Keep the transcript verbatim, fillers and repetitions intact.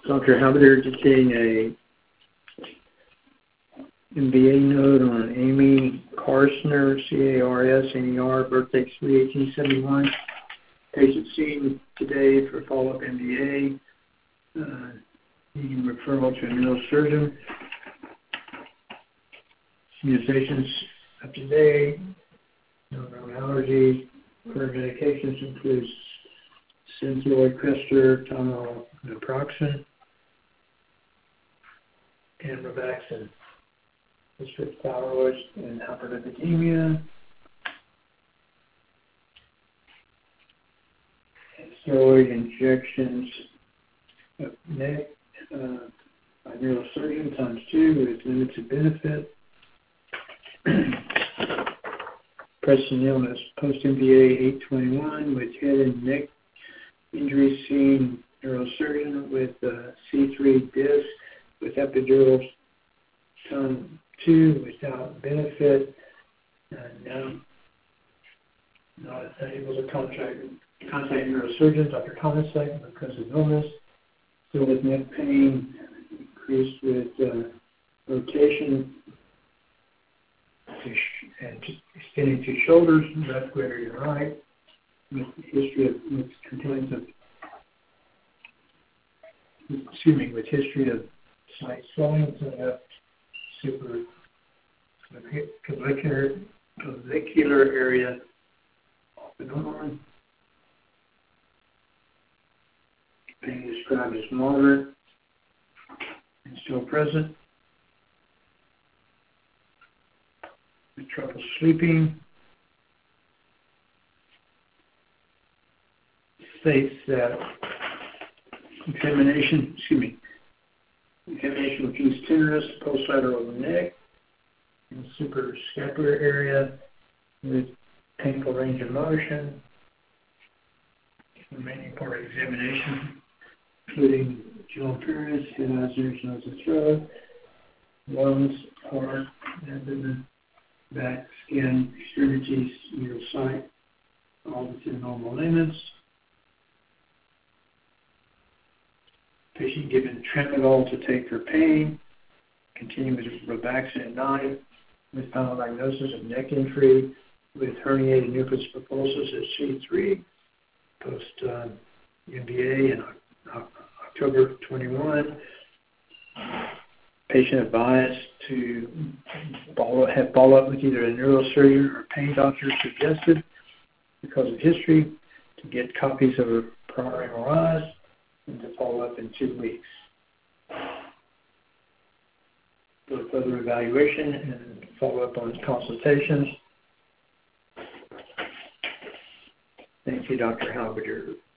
Doctor Halberdier dictating a M B A note on Amy Carsner, C A R S N E R, birthday three eighteen seventy-one. Patient seen today for follow-up M B A, uh, needing referral to a neurosurgeon. Immunizations up to date, no known allergies. Current medications include Synthroid, Crestor, Tylenol, naproxen, and Robaxin. Restrict thyroid and hyperlipidemia. Steroid injections of neck uh, by neurosurgeon times two with limited benefit. Present illness post-M B A eight twenty-one with head and neck injury seen neurosurgeon with uh, C three disc with epidural time two without benefit. Uh, now not able to contact contact neurosurgeon, Doctor Conasec, because of illness. Still with neck pain, increased with uh, rotation to sh- and extending to shoulders, left greater than right, with history of with complaints of excuse me, with history of slight swelling to the left super clavicular clavicular area off and on. Being described as moderate and still present. With trouble sleeping. States that examination, excuse me, examination refused tenderness, post-lateral neck, and suprascapular area with painful range of motion. Remaining part of examination, including jaw appearance, head, eyes, ears, nose, and throat, lungs, heart, abdomen, back, skin, extremities, neural sight, all within normal limits. Patient given tramadol to take for pain, continue with Robaxin at night, with final diagnosis of neck injury with herniated nucleus pulposus at C three, post uh, M B A in October twenty-one. Patient advised to follow, have follow-up with either a neurosurgeon or pain doctor suggested because of history to get copies of a prior M R Is and to follow up in two weeks. For further evaluation and follow up on consultations. Thank you, Doctor Halberdier.